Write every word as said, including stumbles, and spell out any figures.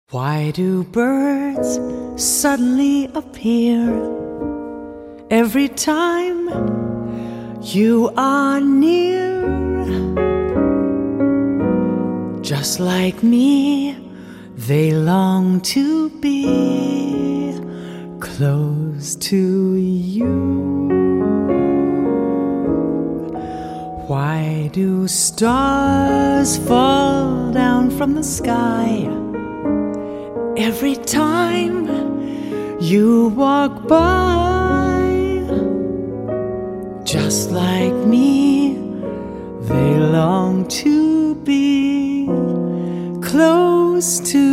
Why do birds suddenly appear every time you are near? Just like me, they long to be close to you. Why do stars fall down from the sky every time you walk by? Just like me, they long to be close to